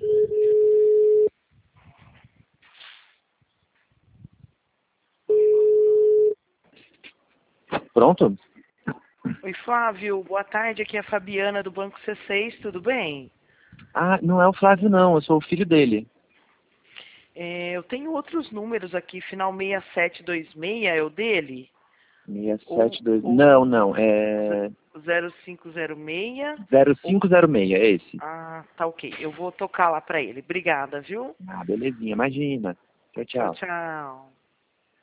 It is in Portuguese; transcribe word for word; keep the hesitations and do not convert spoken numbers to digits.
Pronto? Oi, Flávio. Boa tarde. Aqui é a Fabiana do Banco C seis. Tudo bem? Ah, não é o Flávio não, eu sou o filho dele. É, eu tenho outros números aqui. Final seis sete dois seis é o dele? seis Ou, sete dois... ou Não, não, é... zero cinco zero seis? zero Ou... cinco zero seis, é esse. Ah, tá ok. Eu vou tocar lá pra ele. Obrigada, viu? Ah, belezinha, imagina. Tchau, Tchau, tchau. tchau.